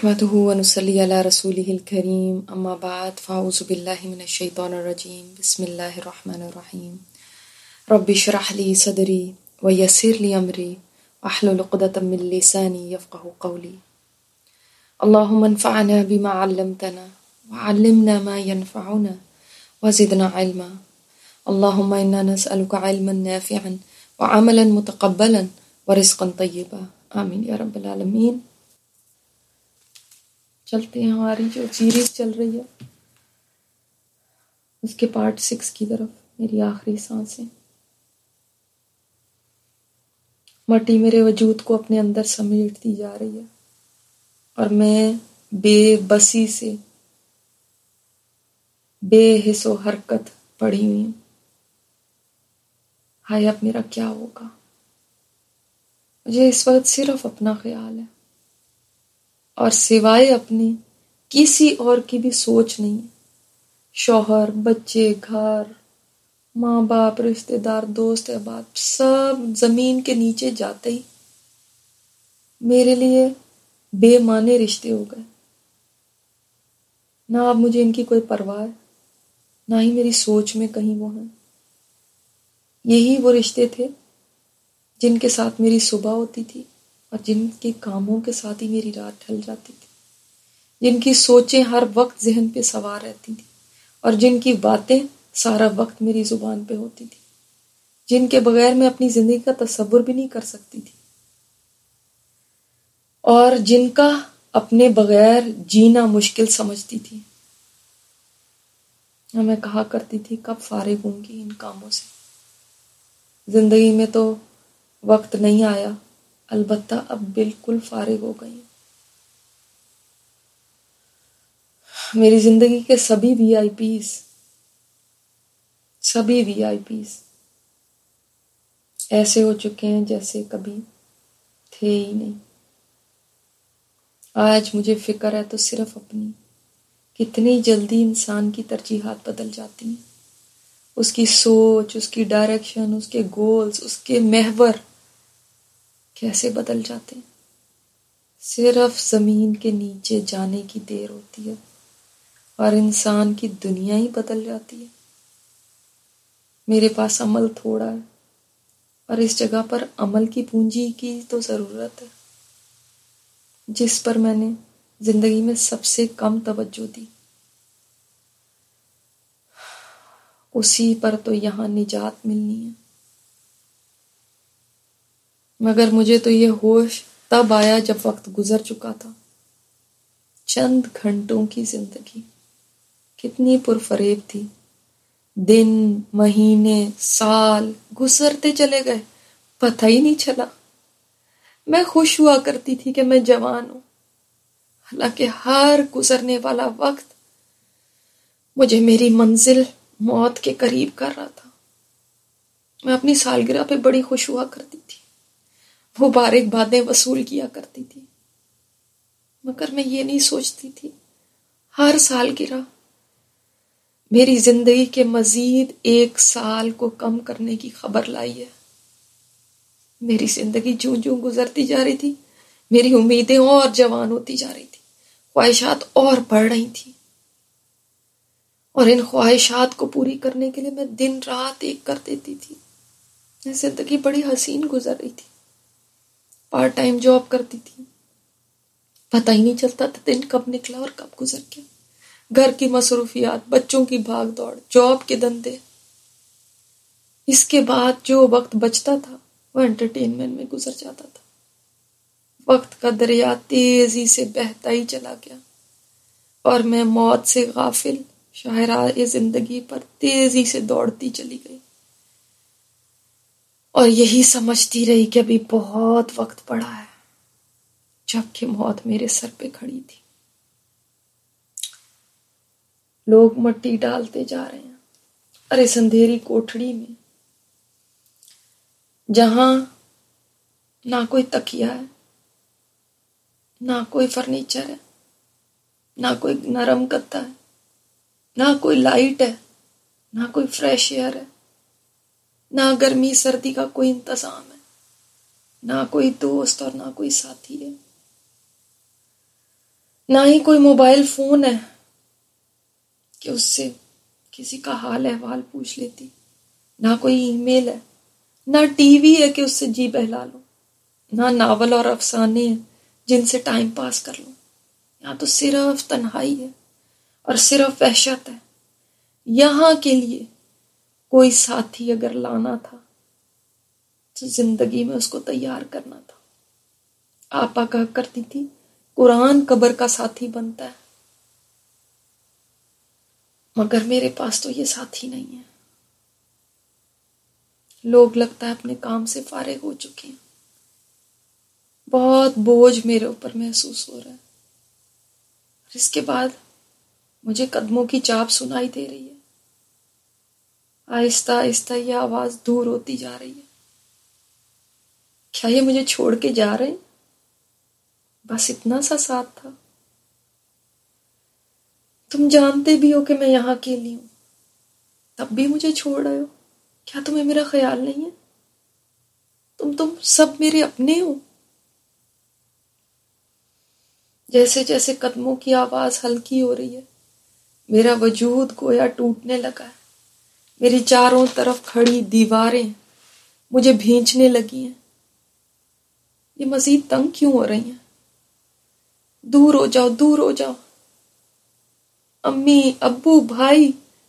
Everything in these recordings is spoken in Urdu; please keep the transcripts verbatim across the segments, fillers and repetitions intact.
نحمده ونصلي على رسوله الكريم اما بعد فاعوذ بالله من الشيطان الرجيم بسم الله الرحمن الرحيم رب اشرح لي صدري ويسر لي امري واحلل عقدة من لساني يفقهوا قولي اللهم انفعنا بما علمتنا وعلمنا ما ينفعنا وزدنا علما اللهم انا نسألك علما نافعا وعملا متقبلا ورزقا طيبا آمین یا رب العالمین۔ چلتے ہیں ہماری جو سیریز چل رہی ہے اس کے پارٹ سکس کی طرف، میری آخری سانسیں۔ مٹی میرے وجود کو اپنے اندر سمیٹتی جا رہی ہے اور میں بے بسی سے بے حس و حرکت پڑی ہوئی ہوں۔ ہائے اب میرا کیا ہوگا؟ مجھے اس وقت صرف اپنا خیال ہے اور سوائے اپنی کسی اور کی بھی سوچ نہیں ہے۔ شوہر، بچے، گھر، ماں باپ، رشتہ دار، دوست احباب سب زمین کے نیچے جاتے ہی میرے لیے بے معنی رشتے ہو گئے۔ نہ اب مجھے ان کی کوئی پرواہ ہے، نہ ہی میری سوچ میں کہیں وہ ہیں۔ یہی وہ رشتے تھے جن کے ساتھ میری صبح ہوتی تھی اور جن کے کاموں کے ساتھ ہی میری رات ڈھل جاتی تھی، جن کی سوچیں ہر وقت ذہن پہ سوار رہتی تھیں اور جن کی باتیں سارا وقت میری زبان پہ ہوتی تھی، جن کے بغیر میں اپنی زندگی کا تصور بھی نہیں کر سکتی تھی اور جن کا اپنے بغیر جینا مشکل سمجھتی تھی۔ اور میں کہا کرتی تھی کب فارغ ہوں گی ان کاموں سے، زندگی میں تو وقت نہیں آیا، البتہ اب بالکل فارغ ہو گئی۔ میری زندگی کے سبھی وی آئی پیز سبھی وی آئی پیز ایسے ہو چکے ہیں جیسے کبھی تھے ہی نہیں۔ آج مجھے فکر ہے تو صرف اپنی، کتنی جلدی انسان کی ترجیحات بدل جاتی ہیں، اس کی سوچ، اس کی ڈائریکشن، اس کے گولز، اس کے محور کیسے بدل جاتے ہیں۔ صرف زمین کے نیچے جانے کی دیر ہوتی ہے اور انسان کی دنیا ہی بدل جاتی ہے۔ میرے پاس عمل تھوڑا ہے اور اس جگہ پر عمل کی پونجی کی تو ضرورت ہے، جس پر میں نے زندگی میں سب سے کم توجہ دی، اسی پر تو یہاں نجات ملنی ہے۔ مگر مجھے تو یہ ہوش تب آیا جب وقت گزر چکا تھا۔ چند گھنٹوں کی زندگی کتنی پرفریب تھی، دن، مہینے، سال گزرتے چلے گئے، پتہ ہی نہیں چلا۔ میں خوش ہوا کرتی تھی کہ میں جوان ہوں، حالانکہ ہر گزرنے والا وقت مجھے میری منزل موت کے قریب کر رہا تھا۔ میں اپنی سالگرہ پہ بڑی خوش ہوا کرتی تھی، وہ بارک بادیں وصول کیا کرتی تھی، مگر میں یہ نہیں سوچتی تھی ہر سالگرہ میری زندگی کے مزید ایک سال کو کم کرنے کی خبر لائی ہے۔ میری زندگی جوں جوں گزرتی جا رہی تھی، میری امیدیں اور جوان ہوتی جا رہی تھی، خواہشات اور بڑھ رہی تھی، اور ان خواہشات کو پوری کرنے کے لیے میں دن رات ایک کر دیتی تھی۔ زندگی بڑی حسین گزر رہی تھی، پارٹ ٹائم جاب کرتی تھی، پتہ ہی نہیں چلتا تھا دن کب نکلا اور کب گزر گیا۔ گھر کی مصروفیات، بچوں کی بھاگ دوڑ، جاب کے دندے، اس کے بعد جو وقت بچتا تھا وہ انٹرٹینمنٹ میں گزر جاتا تھا۔ وقت کا دریا تیزی سے بہتا ہی چلا گیا اور میں موت سے غافل شاہراہ زندگی پر تیزی سے دوڑتی چلی گئی اور یہی سمجھتی رہی کہ ابھی بہت وقت پڑا ہے، جبکہ موت میرے سر پہ کھڑی تھی۔ لوگ مٹی ڈالتے جا رہے ہیں اور اس اندھیری کوٹھڑی میں، جہاں نہ کوئی تکیہ ہے، نہ کوئی فرنیچر ہے، نہ کوئی نرم گدا ہے، نہ کوئی لائٹ ہے، نہ کوئی فریش ایئر ہے، نہ گرمی سردی کا کوئی انتظام ہے، نہ کوئی دوست اور نہ کوئی ساتھی ہے۔ نہ ہی کوئی موبائل فون ہے کہ اس سے کسی کا حال احوال پوچھ لیتی، نہ کوئی ای میل ہے، نہ ٹی وی ہے کہ اس سے جی بہلا لو، نہ ناول اور افسانے ہیں جن سے ٹائم پاس کر لو. یہاں تو صرف تنہائی ہے اور صرف وحشت ہے. یہاں کے لیے کوئی ساتھی اگر لانا تھا تو زندگی میں اس کو تیار کرنا تھا. آپا کہا کرتی تھی قرآن قبر کا ساتھی بنتا ہے، مگر میرے پاس تو یہ ساتھی نہیں ہے. لوگ لگتا ہے اپنے کام سے فارغ ہو چکے ہیں. بہت بوجھ میرے اوپر محسوس ہو رہا ہے. اور اس کے بعد مجھے قدموں کی چاپ سنائی دے رہی ہے. آہستہ آہستہ یہ آواز دور ہوتی جا رہی ہے. کیا یہ مجھے چھوڑ کے جا رہے ہیں؟ بس اتنا سا ساتھ تھا. تم جانتے بھی ہو کہ میں یہاں اکیلی ہوں، تب بھی مجھے چھوڑ رہے ہو. کیا تمہیں میرا خیال نہیں ہے؟ تم تم سب میرے اپنے ہو. جیسے جیسے قدموں کی آواز ہلکی ہو رہی ہے، میرا وجود گویا ٹوٹنے لگا ہے. میری چاروں طرف کھڑی دیواریں مجھے بھینچنے لگی ہیں. یہ مزید تنگ کیوں ہو رہی ہیں؟ دور ہو جاؤ، دور ہو جاؤ. امی، ابو، بھائی،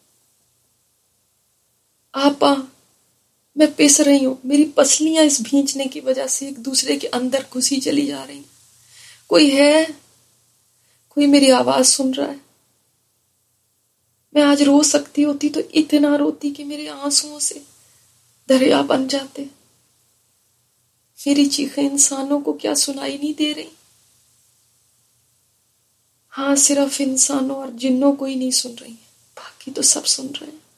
آپا، میں پس رہی ہوں. میری پسلیاں اس بھینچنے کی وجہ سے ایک دوسرے کے اندر گھسی چلی جا رہی ہیں. کوئی ہے؟ کوئی میری آواز سن رہا ہے؟ میں آج رو سکتی ہوتی تو اتنا روتی کہ میرے آنسوؤں سے دریا بن جاتے. میری چیخیں انسانوں کو کیا سنائی نہیں دے رہی؟ ہاں، صرف انسانوں اور جنوں کو ہی نہیں سن رہی ہیں، باقی تو سب سن رہے ہیں.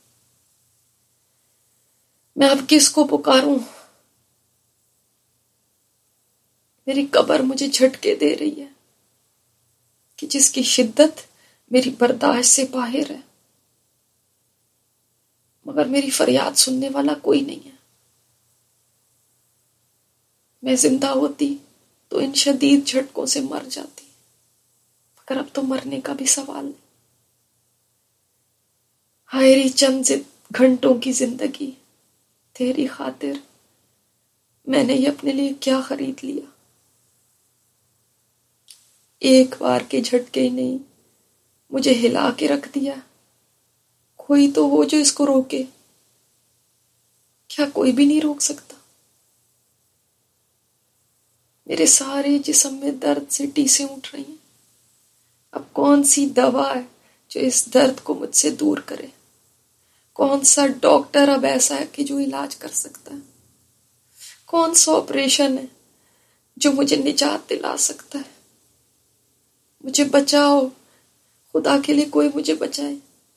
میں اب کس کو پکاروں؟ میری قبر مجھے جھٹکے دے رہی ہے کہ جس کی شدت میری برداشت سے باہر ہے، مگر میری فریاد سننے والا کوئی نہیں ہے. میں زندہ ہوتی تو ان شدید جھٹکوں سے مر جاتی، مگر اب تو مرنے کا بھی سوال نہیں. ہائے ری چند گھنٹوں کی زندگی، تیری خاطر میں نے یہ اپنے لیے کیا خرید لیا. ایک بار کے جھٹکے ہی نہیں، مجھے ہلا کے رکھ دیا. کوئی تو ہو جو اس کو روکے. کیا کوئی بھی نہیں روک سکتا؟ میرے سارے جسم میں درد سے ٹیسیں اٹھ رہی ہیں. اب کون سی دوا ہے جو اس درد کو مجھ سے دور کرے؟ کون سا ڈاکٹر اب ایسا ہے کہ جو علاج کر سکتا ہے؟ کون سا آپریشن ہے جو مجھے نجات دلا سکتا ہے؟ مجھے بچاؤ، خدا کے لیے کوئی مجھے بچائے.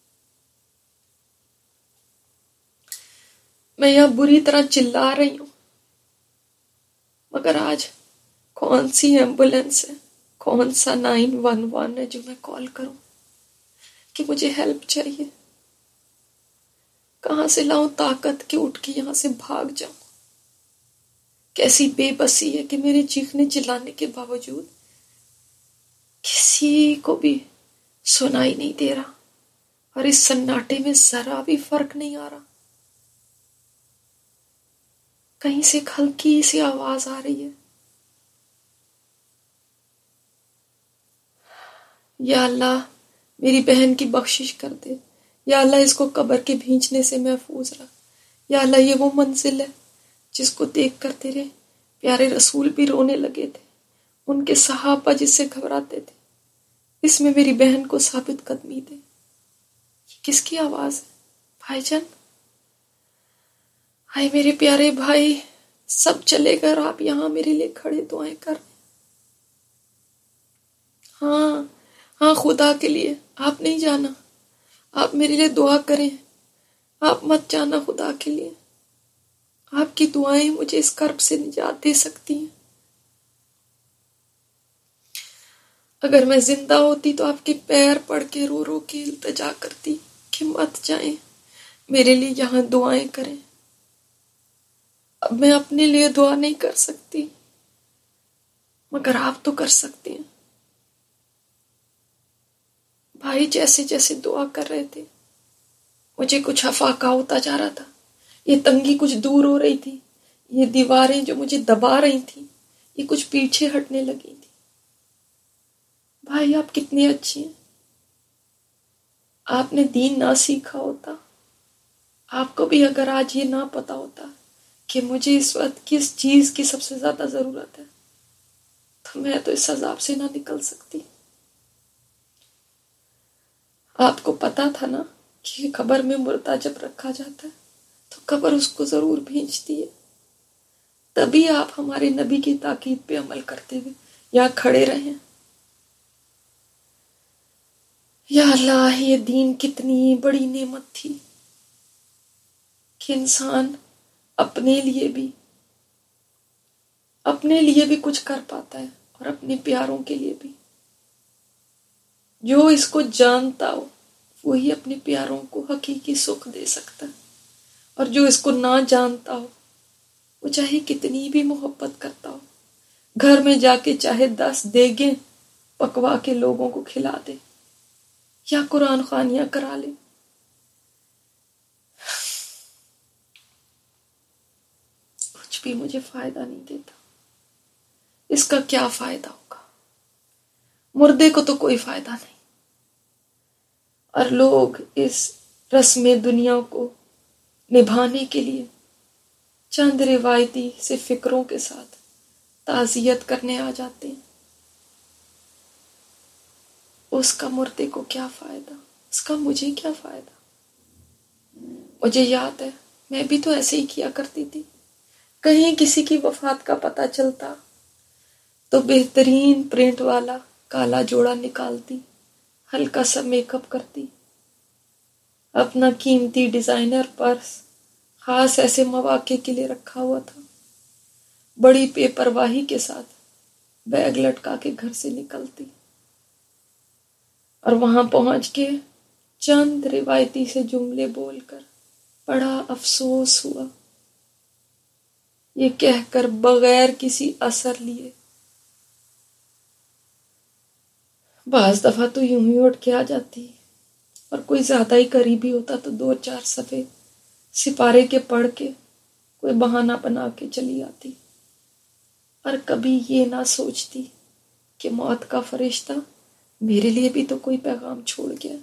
میں یہاں بری طرح چلا رہی ہوں، مگر آج کون سی ایمبولینس ہے، کون سا نائن ون ون ہے جو میں کال کروں کہ مجھے ہیلپ چاہیے؟ کہاں سے لاؤں طاقت کہ اٹھ کے یہاں سے بھاگ جاؤں؟ کیسی بے بسی ہے کہ میرے چیخنے چلانے کے باوجود کسی کو بھی سنائی نہیں دے رہا، اور اس سناٹے میں ذرا بھی فرق نہیں آ رہا. کہیں سے ایک ہلکی سی آواز آ رہی ہے، یا اللہ میری بہن کی بخشش کر دے، یا اللہ اس کو قبر کے بھینچنے سے محفوظ رکھ. یا اللہ یہ وہ منزل ہے جس کو دیکھ کر تیرے پیارے رسول بھی رونے لگے تھے، ان کے صحابہ جس سے گھبراتے تھے. اس میں میری بہن کو ثابت قدمی دے. یہ کس کی آواز ہے؟ بھائی جان؟ ہائے میرے پیارے بھائی، سب چلے گئے اور آپ یہاں میرے لیے کھڑے دعائیں کر رہے. ہاں ہاں، خدا کے لیے آپ نہیں جانا، آپ میرے لیے دعا کریں. آپ مت جانا، خدا کے لیے. آپ کی دعائیں مجھے اس کرب سے نجات دے سکتی ہیں. اگر میں زندہ ہوتی تو آپ کے پیر پڑ کے رو رو کے التجا کرتی کہ مت جائیں، میرے لیے یہاں دعائیں کریں. اب میں اپنے لیے دعا نہیں کر سکتی، مگر آپ تو کر سکتے ہیں. بھائی جیسے جیسے دعا کر رہے تھے مجھے کچھ افاقہ ہوتا جا رہا تھا. یہ تنگی کچھ دور ہو رہی تھی. یہ دیواریں جو مجھے دبا رہی تھیں یہ کچھ پیچھے ہٹنے لگی تھی. بھائی آپ کتنے اچھے ہیں. آپ نے دین نہ سیکھا ہوتا, آپ کو بھی اگر آج یہ نہ پتا ہوتا کہ مجھے اس وقت کس چیز کی سب سے زیادہ ضرورت ہے تو میں تو اس عذاب سے نہ نکل سکتی. آپ کو پتا تھا نا کہ قبر میں مردہ جب رکھا جاتا ہے تو قبر اس کو ضرور بھیجتی ہے. تبھی آپ ہمارے نبی کی تاکید پہ عمل کرتے ہوئے یہاں کھڑے رہے. یا اللہ, یہ دین کتنی بڑی نعمت تھی کہ انسان اپنے لیے بھی اپنے لیے بھی کچھ کر پاتا ہے اور اپنے پیاروں کے لیے بھی. جو اس کو جانتا ہو وہی اپنے پیاروں کو حقیقی سکھ دے سکتا ہے, اور جو اس کو نہ جانتا ہو وہ چاہے کتنی بھی محبت کرتا ہو گھر میں جا کے چاہے دس دیگیں پکوا کے لوگوں کو کھلا دے یا قرآن خوانیاں کرا لے, کچھ بھی مجھے فائدہ نہیں دیتا. اس کا کیا فائدہ ہوگا؟ مردے کو تو کوئی فائدہ نہیں. اور لوگ اس رسم دنیا کو نبھانے کے لیے چند روایتی سے فکروں کے ساتھ تعزیت کرنے آ جاتے ہیں. اس کا مردے کو کیا فائدہ, اس کا مجھے کیا فائدہ. مجھے یاد ہے میں بھی تو ایسے ہی کیا کرتی تھی. کہیں کسی کی وفات کا پتہ چلتا تو بہترین پرنٹ والا کالا جوڑا نکالتی, ہلکا سا میک اپ کرتی, اپنا قیمتی ڈیزائنر پرس خاص ایسے مواقع کے لیے رکھا ہوا تھا, بڑی بے پرواہی کے ساتھ بیگ لٹکا کے گھر سے نکلتی, اور وہاں پہنچ کے چند روایتی سے جملے بول کر بڑا افسوس ہوا یہ کہہ کر بغیر کسی اثر لیے. بعض دفعہ تو یوں ہی اٹھ کے آ جاتی, اور کوئی زیادہ ہی قریبی ہوتا تو دو چار صفحے سپارے کے پڑھ کے کوئی بہانہ بنا کے چلی آتی, اور کبھی یہ نہ سوچتی کہ موت کا فرشتہ میرے لیے بھی تو کوئی پیغام چھوڑ گیا.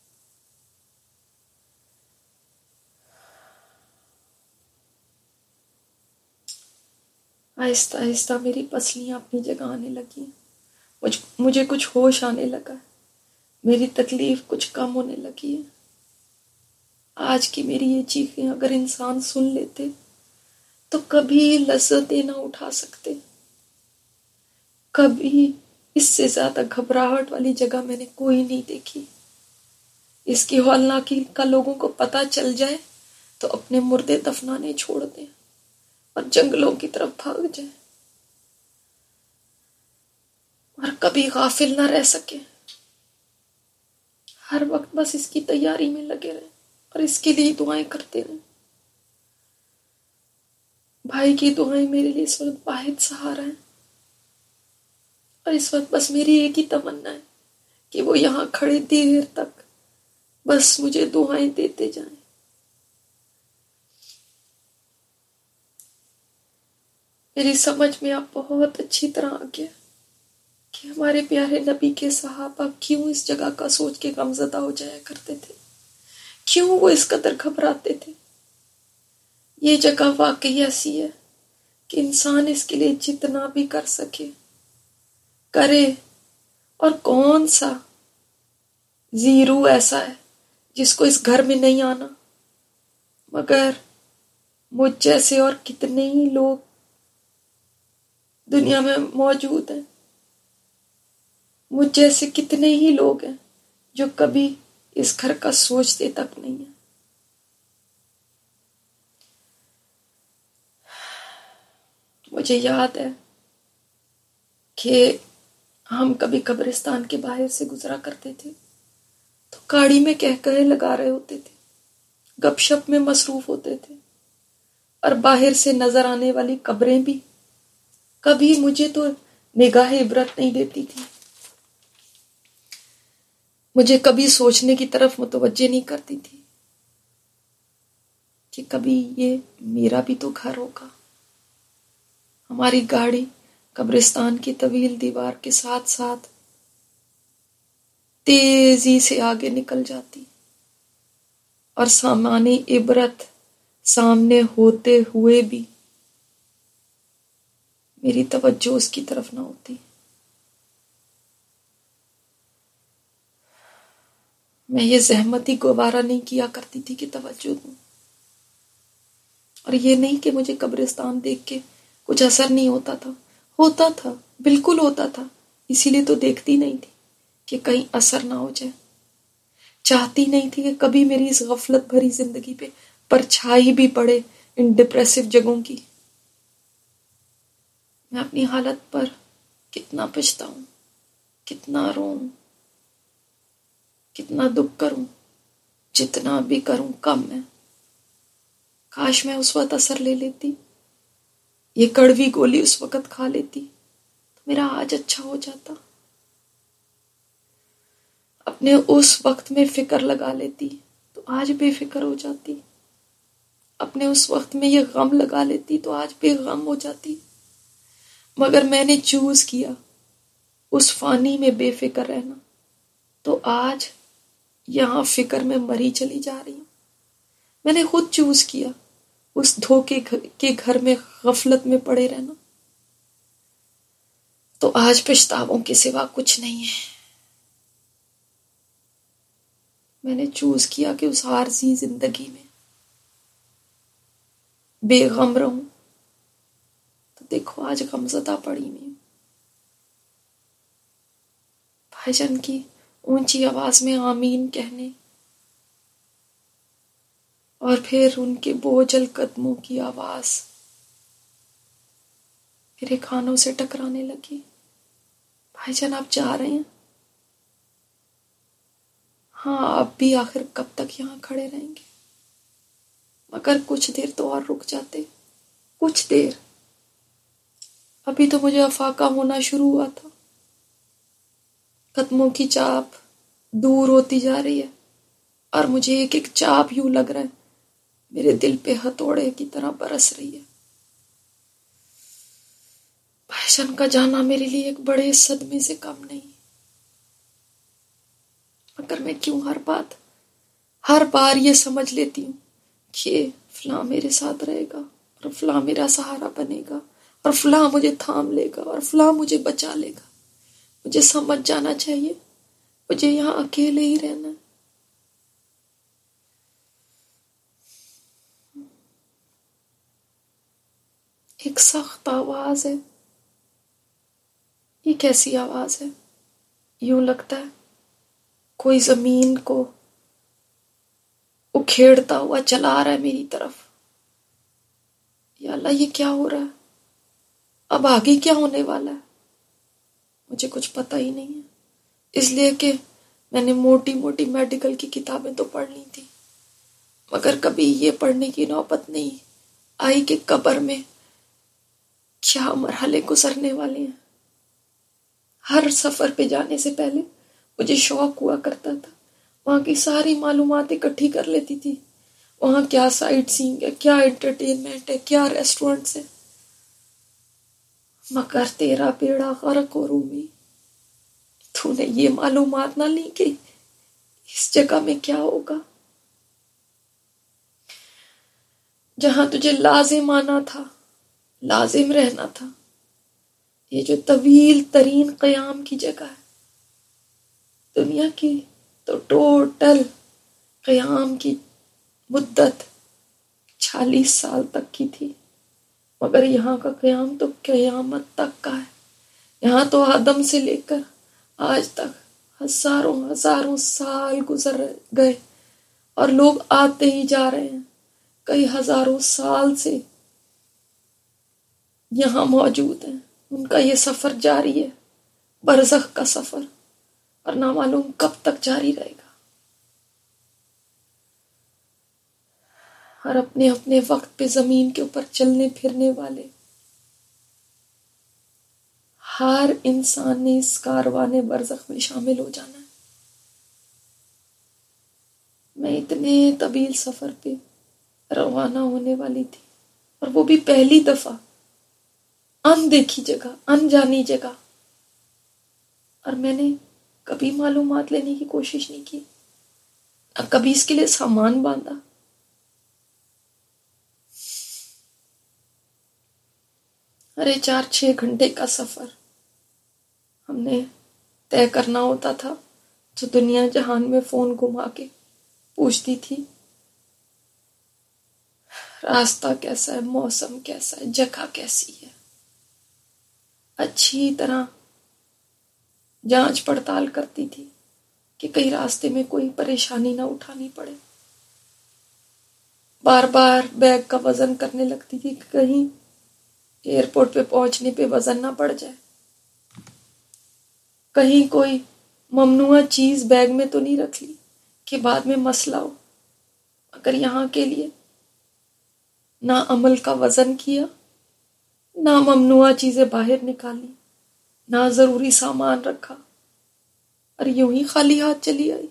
آہستہ آہستہ میری پسلیاں اپنی جگہ آنے لگی, مجھ مجھے کچھ ہوش آنے لگا, میری تکلیف کچھ کم ہونے لگی ہے. آج کی میری یہ چیخیں اگر انسان سن لیتے تو کبھی لذتیں نہ اٹھا سکتے. کبھی اس سے زیادہ گھبراہٹ والی جگہ میں نے کوئی نہیں دیکھی. اس کی ہولناکی کا لوگوں کو پتہ چل جائے تو اپنے مردے دفنانے چھوڑ دیں اور جنگلوں کی طرف بھاگ جائیں, اور کبھی غافل نہ رہ سکے. ہر وقت بس اس کی تیاری میں لگے رہیں اور اس کے لیے دعائیں کرتے رہیں. بھائی کی دعائیں میرے لیے اس وقت واحد سہارا ہے, اور اس وقت بس میری ایک ہی تمنا ہے کہ وہ یہاں کھڑے دیر تک بس مجھے دعائیں دیتے جائیں. میری سمجھ میں آپ بہت اچھی طرح آ گیا کہ ہمارے پیارے نبی کے صحابہ کیوں اس جگہ کا سوچ کے غمزدہ ہو جایا کرتے تھے, کیوں وہ اس قدر گھبراتے تھے. یہ جگہ واقعی ایسی ہے کہ انسان اس کے لیے جتنا بھی کر سکے کرے, اور کون سا زیرو ایسا ہے جس کو اس گھر میں نہیں آنا. مگر مجھ جیسے اور کتنے ہی لوگ دنیا میں موجود ہیں, مجھ جیسے کتنے ہی لوگ ہیں جو کبھی اس گھر کا سوچتے تک نہیں ہیں. مجھے یاد ہے کہ ہم کبھی قبرستان کے باہر سے گزرا کرتے تھے تو گاڑی میں کہہ کہے لگا رہے ہوتے تھے, گپ شپ میں مصروف ہوتے تھے, اور باہر سے نظر آنے والی قبریں بھی کبھی مجھے تو نگاہ عبرت نہیں دیتی تھی. مجھے کبھی سوچنے کی طرف متوجہ نہیں کرتی تھی کہ کبھی یہ میرا بھی تو گھر ہوگا. ہماری گاڑی قبرستان کی طویل دیوار کے ساتھ ساتھ تیزی سے آگے نکل جاتی اور سامان عبرت سامنے ہوتے ہوئے بھی میری توجہ اس کی طرف نہ ہوتی. میں یہ زحمت ہی گوارا نہیں کیا کرتی تھی کہ توجہ دوں. اور یہ نہیں کہ مجھے قبرستان دیکھ کے کچھ اثر نہیں ہوتا تھا، ہوتا تھا، بالکل ہوتا تھا. اسی لیے تو دیکھتی نہیں تھی کہ کہیں اثر نہ ہو جائے. چاہتی نہیں تھی کہ کبھی میری اس غفلت بھری زندگی پہ پرچھائی بھی پڑے ان ڈپریسو جگہوں کی. میں اپنی حالت پر کتنا پچھتاؤں، کتنا روں، کتنا دکھ کروں. جتنا بھی کروں کم ہے. کاش میں اس وقت اثر لے لیتی، یہ کڑوی گولی اس وقت کھا لیتی تو میرا آج اچھا ہو جاتا. اپنے اس وقت میں فکر لگا لیتی تو آج بے فکر ہو جاتی. اپنے اس وقت میں یہ غم لگا لیتی تو آج بے غم ہو جاتی. مگر میں نے چوز کیا اس فانی میں بے فکر رہنا، تو آج یہاں فکر میں مری چلی جا رہی ہوں. میں نے خود چوز کیا اس دھوکے کے گھر میں غفلت میں پڑے رہنا، تو آج پچھتاووں کے سوا کچھ نہیں ہے. میں نے چوز کیا کہ اس عارضی زندگی میں بے غم رہوں، تو دیکھو آج غمزدہ پڑی میں. بھائی جان کی اونچی آواز میں آمین کہنے اور پھر ان کے بوجھل قدموں کی آواز میرے کانوں سے ٹکرانے لگی. بھائی جان آپ جا رہے ہیں؟ ہاں آپ بھی آخر کب تک یہاں کھڑے رہیں گے؟ مگر کچھ دیر تو اور رک جاتے، کچھ دیر. ابھی تو مجھے افاقہ ہونا شروع ہوا تھا. قدموں کی چاپ دور ہوتی جا رہی ہے اور مجھے ایک ایک چاپ یوں لگ رہا ہے میرے دل پہ ہتھوڑے کی طرح برس رہی ہے. بھائیشان کا جانا میرے لیے ایک بڑے صدمے سے کم نہیں. مگر میں کیوں ہر بات ہر بار یہ سمجھ لیتی ہوں کہ فلاں میرے ساتھ رہے گا اور فلاں میرا سہارا بنے گا اور فلاں مجھے تھام لے گا اور فلاں مجھے بچا لے گا. مجھے سمجھ جانا چاہیے مجھے یہاں اکیلے ہی رہنا ہے. ایک سخت آواز ہے. یہ کیسی آواز ہے؟ یوں لگتا ہے کوئی زمین کو اکھیڑتا ہوا چلا رہا ہے میری طرف. یا اللہ یہ کیا ہو رہا ہے؟ اب آگے کیا ہونے والا ہے؟ مجھے کچھ پتہ ہی نہیں ہے. اس لیے کہ میں نے موٹی موٹی میڈیکل کی کتابیں تو پڑھ لی تھی، مگر کبھی یہ پڑھنے کی نوبت نہیں آئی کہ قبر میں کیا مرحلے گزرنے والے ہیں. ہر سفر پہ جانے سے پہلے مجھے شوق ہوا کرتا تھا، وہاں کی ساری معلومات اکٹھی کر لیتی تھی. وہاں کیا سائٹ سینگ ہے، کیا انٹرٹینمنٹ ہے، کیا ریسٹورنٹس ہیں. مگر تیرا بیڑا غرق ہو رومی، تو نے یہ معلومات نہ لی کہ اس جگہ میں کیا ہوگا جہاں تجھے لازم آنا تھا، لازم رہنا تھا. یہ جو طویل ترین قیام کی جگہ ہے دنیا کی، تو ٹوٹل قیام کی مدت چھالیس سال تک کی تھی. مگر یہاں کا قیام تو قیامت تک کا ہے. یہاں تو آدم سے لے کر آج تک ہزاروں ہزاروں سال گزر گئے اور لوگ آتے ہی جا رہے ہیں. کئی ہزاروں سال سے یہاں موجود ہیں. ان کا یہ سفر جاری ہے، برزخ کا سفر، اور نہ معلوم کب تک جاری رہے گا. اور اپنے اپنے وقت پہ زمین کے اوپر چلنے پھرنے والے ہر انسان نے اس کاروان برزخ میں شامل ہو جانا ہے. میں اتنے طویل سفر پہ روانہ ہونے والی تھی، اور وہ بھی پہلی دفعہ، اندیکھی جگہ، انجانی جگہ، اور میں نے کبھی معلومات لینے کی کوشش نہیں کی، نہ کبھی اس کے لیے سامان باندھا۔ ارے چار چھ گھنٹے کا سفر ہم نے طے کرنا ہوتا تھا، جو دنیا جہان میں فون گھما کے پوچھتی تھی راستہ کیسا ہے، موسم کیسا ہے، جگہ کیسی ہے، اچھی طرح جانچ پڑتال کرتی تھی کہ کہیں راستے میں کوئی پریشانی نہ اٹھانی پڑے۔ بار بار بیگ کا وزن کرنے لگتی تھی کہ کہیں ایئرپورٹ پہ پہنچنے پہ وزن نہ بڑھ جائے، کہیں کوئی ممنوعہ چیز بیگ میں تو نہیں رکھ لی کہ بعد میں مسئلہ ہو۔ اگر یہاں کے لیے نہ عمل کا وزن کیا، نہ ممنوعہ چیزیں باہر نکالی، نہ ضروری سامان رکھا، اور یوں ہی خالی ہاتھ چلی آئی۔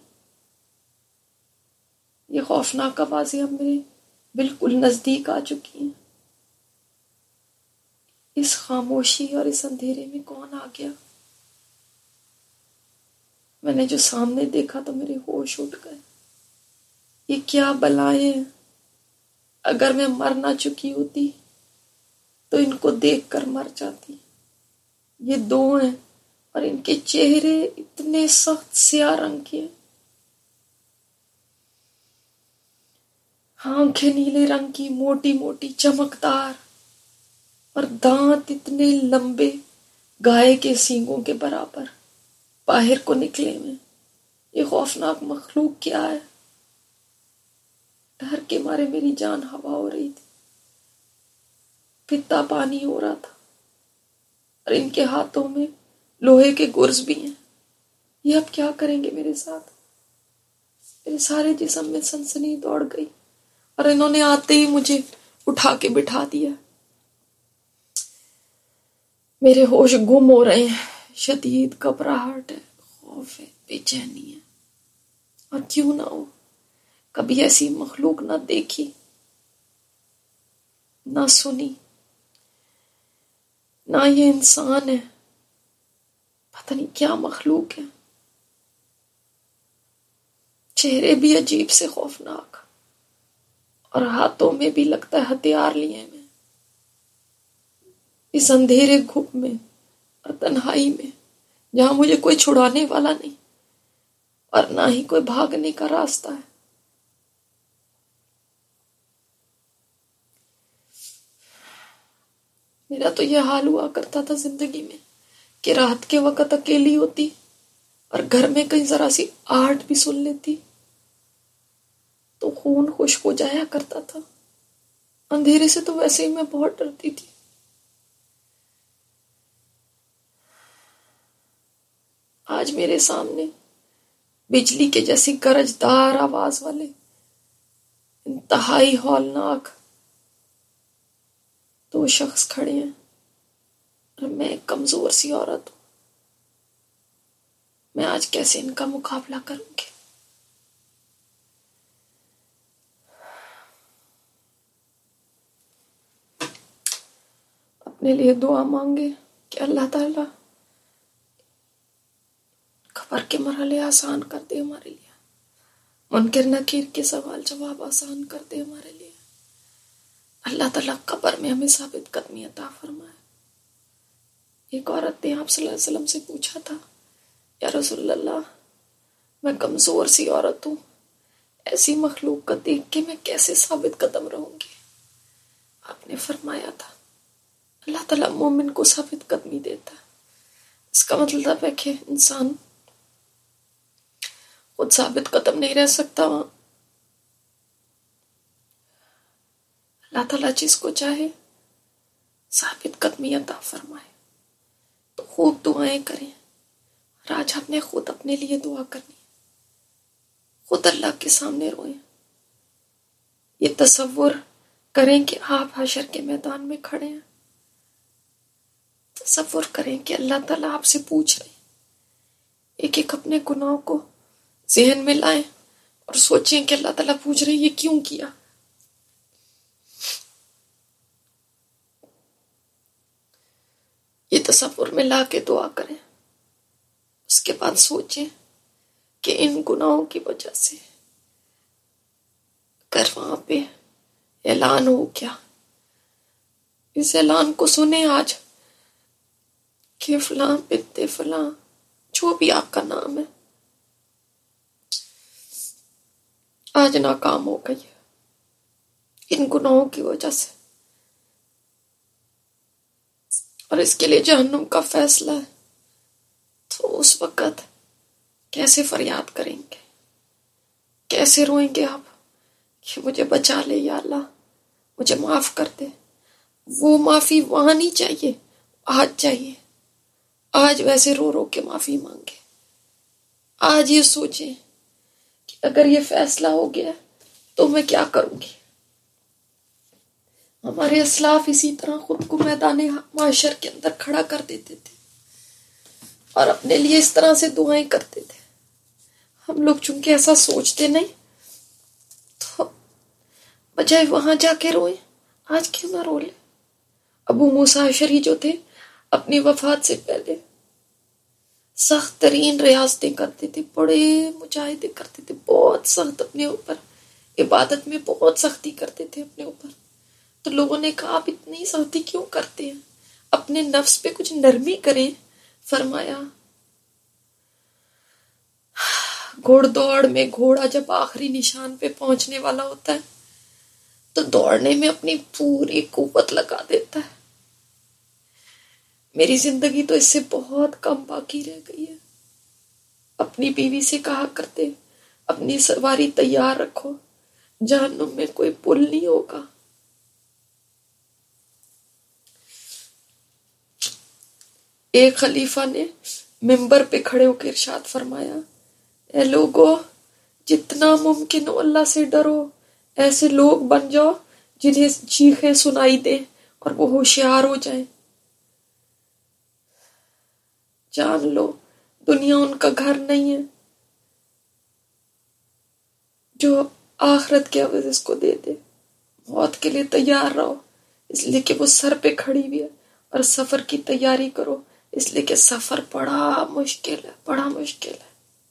یہ خوفناک آوازیں اب میرے بالکل نزدیک آ چکی ہیں۔ اس خاموشی اور اس اندھیرے میں کون آ گیا؟ میں نے جو سامنے دیکھا تو میرے ہوش اٹھ گئے۔ یہ کیا بلائیں ہیں! اگر میں مر نہ چکی ہوتی تو ان کو دیکھ کر مر جاتی۔ یہ دو ہیں اور ان کے چہرے اتنے سخت سیاہ رنگ کے ہیں، آنکھیں نیلے رنگ کی، موٹی موٹی چمکدار، اور دانت اتنے لمبے گائے کے سینگوں کے برابر باہر کو نکلے ہوئے۔ یہ خوفناک مخلوق کیا ہے؟ ڈر کے مارے میری جان ہوا ہو رہی تھی، پتا پانی ہو رہا تھا، اور ان کے ہاتھوں میں لوہے کے گرز بھی ہیں۔ یہ اب کیا کریں گے میرے ساتھ؟ میرے سارے جسم میں سنسنی دوڑ گئی، اور انہوں نے آتے ہی مجھے اٹھا کے بٹھا دیا۔ میرے ہوش گم ہو رہے ہیں، شدید گھبراہٹ ہے، خوف ہے، بے چینی ہے، اور کیوں نہ ہو، کبھی ایسی مخلوق نہ دیکھی، نہ سنی، نہ یہ انسان ہے، پتہ نہیں کیا مخلوق ہے۔ چہرے بھی عجیب سے خوفناک، اور ہاتھوں میں بھی لگتا ہے ہتھیار لیے میں۔ اس اندھیرے گھپ میں اور تنہائی میں، جہاں مجھے کوئی چھڑانے والا نہیں اور نہ ہی کوئی بھاگنے کا راستہ ہے۔ میرا تو یہ حال ہوا کرتا تھا زندگی میں کہ رات کے وقت اکیلی ہوتی اور گھر میں کہیں ذرا سی آہٹ بھی سن لیتی تو خون خشک ہو جایا کرتا تھا۔ اندھیرے سے تو ویسے ہی میں بہت ڈرتی تھی۔ آج میرے سامنے بجلی کے جیسی گرجدار آواز والے انتہائی ہولناک دو شخص کھڑے ہیں، اور میں ایک کمزور سی عورت ہوں۔ میں آج کیسے ان کا مقابلہ کروں گی؟ اپنے لیے دعا مانگے کہ اللہ تعالیٰ خبر کے مرحلے آسان کر دے ہمارے لیے، منکر نکیر کے سوال جواب آسان کر دے ہمارے لیے۔ اللہ تعالیٰ قبر میں ہمیں ثابت قدمی عطا فرمائے۔ ایک عورت نے آپ صلی اللہ علیہ وسلم سے پوچھا تھا، یا رسول اللہ، میں کمزور سی عورت ہوں، ایسی مخلوق کو دیکھ کے میں کیسے ثابت قدم رہوں گی؟ آپ نے فرمایا تھا اللہ تعالیٰ مومن کو ثابت قدمی دیتا ہے۔ اس کا مطلب ہے کہ انسان خود ثابت قدم نہیں رہ سکتا، اللہ تعالیٰ جس کو چاہے ثابت قدمی عطا فرمائے۔ تو خوب دعائیں کریں، اور آج ہم نے خود اپنے لیے دعا کرنی ہے، خود اللہ کے سامنے روئیں، یہ تصور کریں کہ آپ حشر کے میدان میں کھڑے ہیں، تصور کریں کہ اللہ تعالیٰ آپ سے پوچھ رہے ہیں، ایک ایک اپنے گناہوں کو ذہن میں لائیں اور سوچیں کہ اللہ تعالیٰ پوچھ رہے ہیں یہ کیوں کیا. یہ تصور میں لا کے دعا کریں. اس کے بعد سوچیں کہ ان گناہوں کی وجہ سے اگر وہاں پہ اعلان ہو کیا، اس اعلان کو سنیں آج کہ فلاں بنت فلاں، جو بھی آپ کا نام ہے، آج ناکام ہو گئی ان گناہوں کی وجہ سے، اور اس کے لیے جہنم کا فیصلہ ہے. تو اس وقت کیسے فریاد کریں گے، کیسے روئیں گے آپ کہ مجھے بچا لے یا اللہ، مجھے معاف کر دے. وہ معافی وہاں نہیں چاہیے، آج چاہیے. آج ویسے رو رو کے معافی مانگے. آج یہ سوچیں کہ اگر یہ فیصلہ ہو گیا تو میں کیا کروں گی. ہمارے اسلاف اسی طرح خود کو میدان معاشر کے اندر کھڑا کر دیتے تھے اور اپنے لیے اس طرح سے دعائیں کرتے تھے. ہم لوگ چونکہ ایسا سوچتے نہیں، تو بجائے وہاں جا کے روئیں، آج کیوں نہ رو لیں. ابو موسیٰ اشعری جو تھے، اپنی وفات سے پہلے سخت ترین ریاضتیں کرتے تھے، بڑے مجاہدے کرتے تھے، بہت سخت اپنے اوپر عبادت میں بہت سختی کرتے تھے اپنے اوپر. تو لوگوں نے کہا آپ اتنی سختی کیوں کرتے ہیں، اپنے نفس پہ کچھ نرمی کریں. فرمایا گھوڑ دوڑ میں گھوڑا جب آخری نشان پہ پہنچنے والا ہوتا ہے تو دوڑنے میں اپنی پوری قوت لگا دیتا ہے. میری زندگی تو اس سے بہت کم باقی رہ گئی ہے. اپنی بیوی سے کہا کرتے اپنی سواری تیار رکھو، جہنم میں کوئی پل نہیں ہوگا. ایک خلیفہ نے منبر پہ کھڑے ہو کے ارشاد فرمایا، اے لوگو، جتنا ممکن ہو اللہ سے ڈرو. ایسے لوگ بن جاؤ جنہیں چیخیں سنائی دیں اور وہ ہوشیار ہو جائیں. جان لو دنیا ان کا گھر نہیں ہے جو آخرت کے عوض اس کو دے دے. موت کے لیے تیار رہو اس لیے کہ وہ سر پہ کھڑی ہوئی ہے، اور سفر کی تیاری کرو اس لیے کہ سفر بڑا مشکل ہے، بڑا مشکل ہے.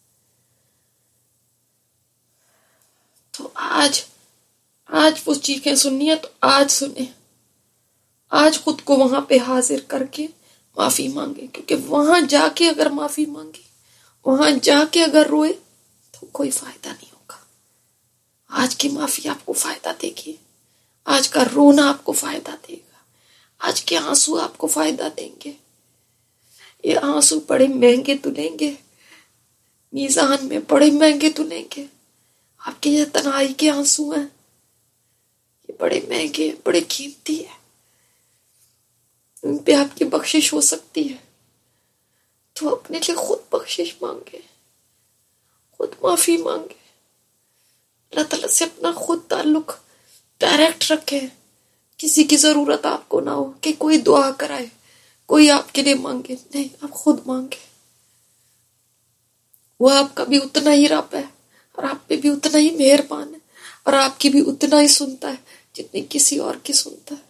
تو آج آج وہ چیخیں سننی ہے تو آج سنیں. آج خود کو وہاں پہ حاضر کر کے معافی مانگے، کیونکہ وہاں جا کے اگر معافی مانگے، وہاں جا کے اگر روئے تو کوئی فائدہ نہیں ہوگا. آج کی معافی آپ کو فائدہ دے گی، آج کا رونا آپ کو فائدہ دے گا، آج کے آنسو آپ کو فائدہ دیں گے. یہ آنسو بڑے مہنگے تلیں گے، میزان میں بڑے مہنگے تلیں گے. آپ کے یہ تنہائی کے آنسو ہیں، یہ بڑے مہنگے، بڑے قیمتی ہیں. ان پہ آپ کی بخشش ہو سکتی ہے. تو اپنے لیے خود بخشش مانگے، خود معافی مانگے. اللہ تعالیٰ سے اپنا خود تعلق ڈائریکٹ رکھے. کسی کی ضرورت آپ کو نہ ہو کہ کوئی دعا کرائے، کوئی آپ کے لیے مانگے. نہیں، آپ خود مانگے. وہ آپ کا بھی اتنا ہی رب ہے، اور آپ پہ بھی اتنا ہی مہربان ہے، اور آپ کی بھی اتنا ہی سنتا ہے جتنی کسی اور کی سنتا ہے.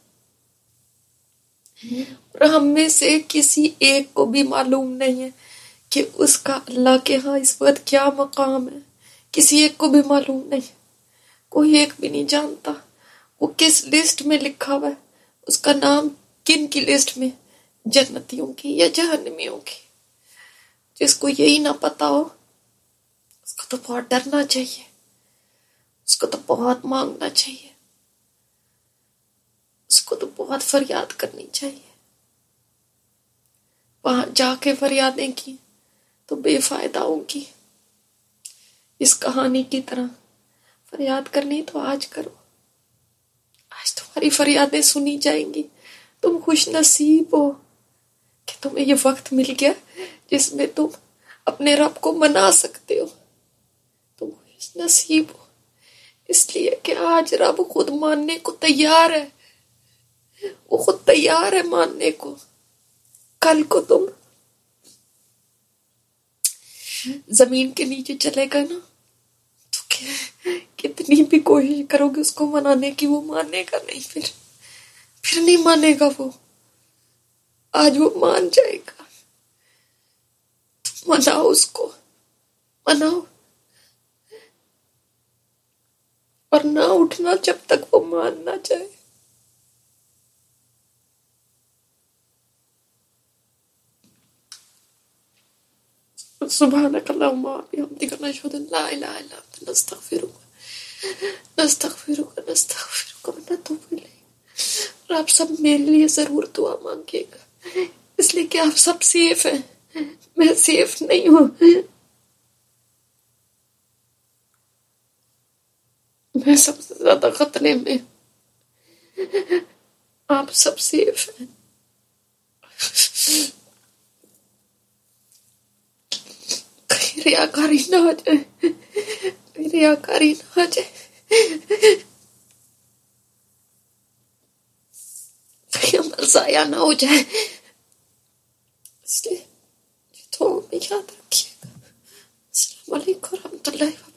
اور ہم میں سے کسی ایک کو بھی معلوم نہیں ہے کہ اس کا اللہ کے ہاں اس وقت کیا مقام ہے. کسی ایک کو بھی معلوم نہیں، کوئی ایک بھی نہیں جانتا وہ کس لسٹ میں لکھا ہوا ہے، اس کا نام کن کی لسٹ میں، جنتیوں کی یا جہنمیوں کی. جس کو یہی نہ پتا ہو اس کو تو بہت ڈرنا چاہیے، اس کو تو بہت مانگنا چاہیے، اس کو تو بہت فریاد کرنی چاہیے. وہاں جا کے فریادیں کی تو بے فائدہ ہوگی. اس کہانی کی طرح فریاد کرنی تو آج کرو. آج تمہاری فریادیں سنی جائیں گی. تم خوش نصیب ہو کہ تمہیں یہ وقت مل گیا جس میں تم اپنے رب کو منا سکتے ہو. تم خوش نصیب ہو اس لیے کہ آج رب خود ماننے کو تیار ہے. وہ خود تیار ہے ماننے کو. کل کو تم زمین کے نیچے چلے گئے نا تو کیا ہے؟ کتنی بھی کوشش کرو گے اس کو منانے کی، وہ مانے گا نہیں، پھر پھر نہیں مانے گا وہ. آج وہ مان جائے گا. مناؤ اس کو، مناؤ، اور نہ اٹھنا جب تک وہ مان نہ جائے. سبحانک اللہم وبحمدک نشہد ان لا الہ الا انت نستغفرک نستغفرک نستغفرک ونتوب الیک. اور آپ سب میرے لیے ضرور دعا مانگیے گا، اس لیے کہ آپ سب سیف ہیں، میں سیف نہیں ہوں. میں سب سے زیادہ خطرے میں، آپ سب سیف ہیں. کہیں ریاکاری نہ ہو جائے، کہیں ریاکاری نہ ہو جائے، کہیں عمل ضائع نہ ہو جائے. اس لیے یہ دعاؤں میں یاد رکھیے گا. السلام علیکم ورحمۃ اللہ وبرکاتہ.